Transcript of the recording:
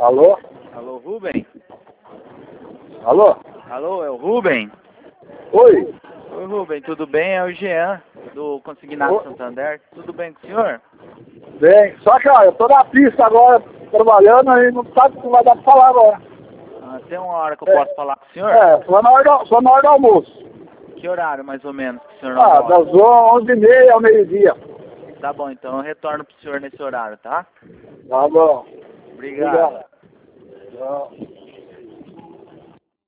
Alô? Alô, Rubem? Alô? Alô, é o Rubem? Oi? Oi, Rubem, tudo bem? É o Jean, do Consignado Santander. Tudo bem com o senhor? Bem, só que ó, eu tô na pista agora, trabalhando e não sabe se vai dar pra falar agora. Ah, tem uma hora que eu posso falar com o senhor? Só na hora do almoço. Que horário, mais ou menos, que o senhor não mora? Das 11h30 ao meio-dia. Tá bom, então eu retorno pro senhor nesse horário, tá? Tá bom. Obrigado. Tchau.